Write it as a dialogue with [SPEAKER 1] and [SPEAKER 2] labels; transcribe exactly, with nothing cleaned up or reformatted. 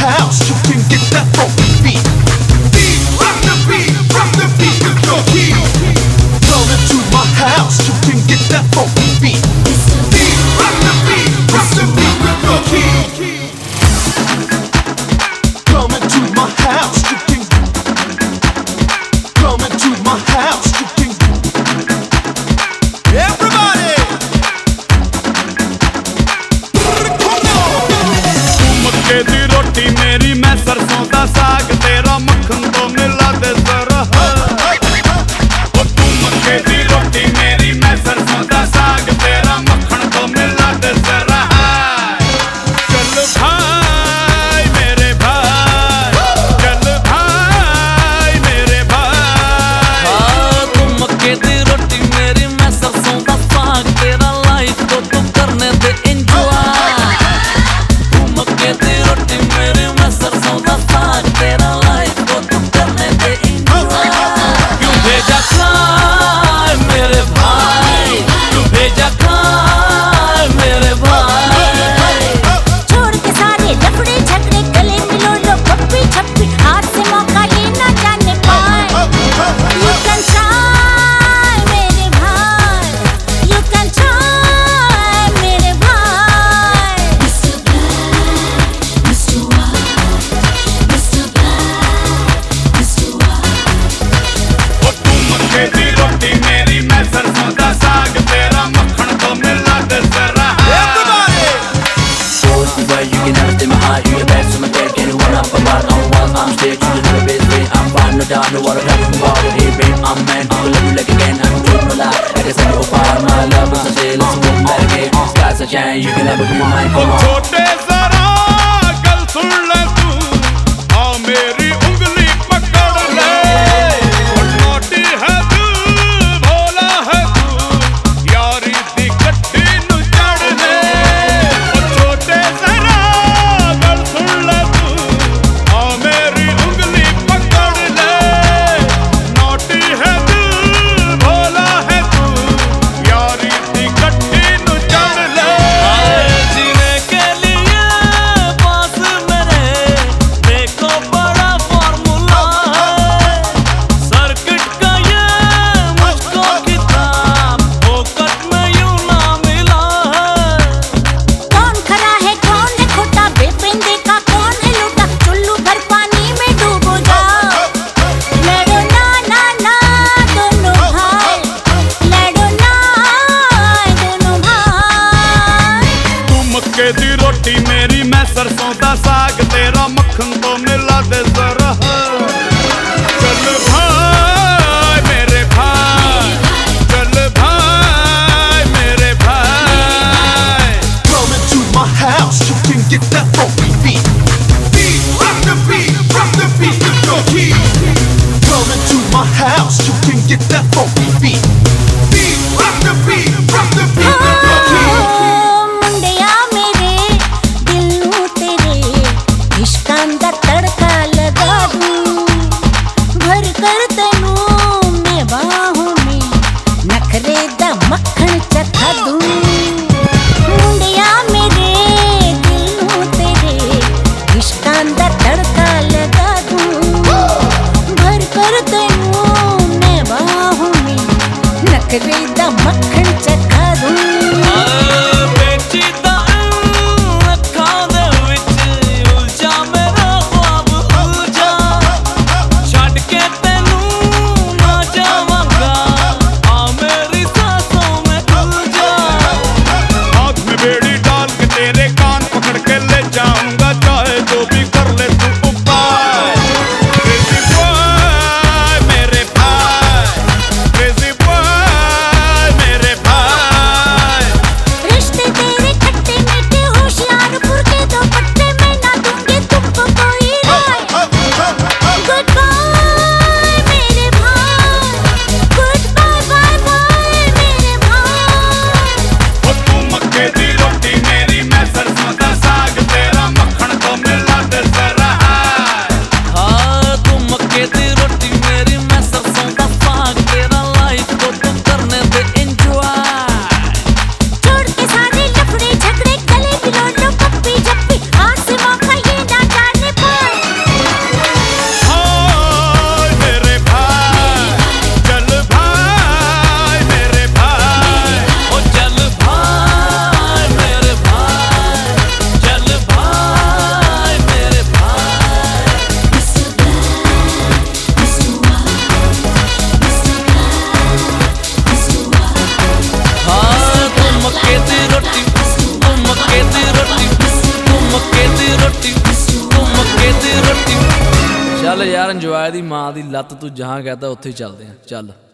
[SPEAKER 1] house, you can get that funky beat. Beat, rock the beat, rock the beat with your heel. Come into my house, you can get that funky beat. Beat, rock the beat, rock the beat with your heel. Come into my house, you can. Come into my house, you can. Everybody.
[SPEAKER 2] मक्के दी रोटी मेरी मैं सरसों दा साग तेरा मक्खन तो मिला दे जरा ओ तू मक्के दी रोटी मेरी मैं सरसों दा साग तेरा मक्खन तो मिला दे जरा चल भाई मेरे भाई चल भाई मेरे भाई
[SPEAKER 3] हाँ तू मक्के दी रोटी मेरी मैं सरसों दा साग तेरा लाइफ को तू करने दे एंजॉय मक्के दी रोटी मेरी मैं सरसों दा साग तेरा लाइफ को तू करने दे एंजॉय क्यों भेजा खाए मेरे भाई क्यों भेजा खाए मेरे भाई
[SPEAKER 4] छोड़ के सारे लफड़े झगड़े गले मिलो लो पप्पी छप्पी हाथ से मौका ये ना जाने पाए You can try मेरे भाई You can try मेरे भाई Mister Black Mister White Mister Black Mister White
[SPEAKER 2] ओ तू मक्के दी रोटी मेरी मैं सरसों दा साग तेरा मक्खन तो मिला दे जरा
[SPEAKER 3] Boys, beware, you can never take my heart. You the best, so my dad can't run up about. I'm wild, I'm straight, you the best, babe. I'm fine, no doubt, no water, I'm about it. Hey, babe, I'm man, I will love you like again. I'm doing no lie, like I said, you're fire. My love is a shit, let's move back again. Sky's a shine, you can never be mine,
[SPEAKER 2] O
[SPEAKER 3] come on.
[SPEAKER 2] छोटे जरा गल सुन ले तू आ मेरी उंगली पकड़ ले ओ naughty है तू भोला है तू यारी दी गड्डी नु चढ़ ले ओ छोटे जरा गल सुन ले तू आ मेरी उंगली पकड़ ले नोटी है तू भोला है तू यारी दी गड्डी नु चढ़ ले
[SPEAKER 3] जीने के लिए पास मेरे देखो बड़ा फॉर्मूला है सर्किट का ये मुझको किताब फोकट में यूं ना मिला है
[SPEAKER 4] कौन खरा है कौन है खोटा बेपेंदे का कौन है लूटा चुल्लू भर पानी में डूबो जाओ लड़ो ना ना ना दोनों भाई लड़ो ना दोनों भाई
[SPEAKER 2] तू मक्के दी रोटी मेरी मैं सरसों दा साग तेरा मक्खन तो मिला दे जरा चल भाई मेरे भाई चल भाई मेरे भाई
[SPEAKER 1] Come into my house, you can get that funky beat. Beat, rock the beat, rock the beat with your heel. Come into my house, you can get that funky beat. Beat, rock the beat, rock the beat with your heel.
[SPEAKER 4] मुंडिया मेरे दिल नू तेरे इश्कां दा तड़का लगा दूं भर कर तैनू मैं बाहों में नखरे दा मक्खन चखा दूं मुंडिया मेरे दिल नू तेरे इश्कां दा तड़का लगा दूं भर कर तैनू मैं बाहों में
[SPEAKER 3] ਚੱਲ ਯਾਰ ਇੰਜੋਏ ਦੀ ਮਾਂ ਦੀ ਲੱਤ ਤੂੰ ਜਹਾਂ ਕਹਤਾ ਉੱਥੇ ਹੀ ਚੱਲਦੇ ਆ ਚੱਲ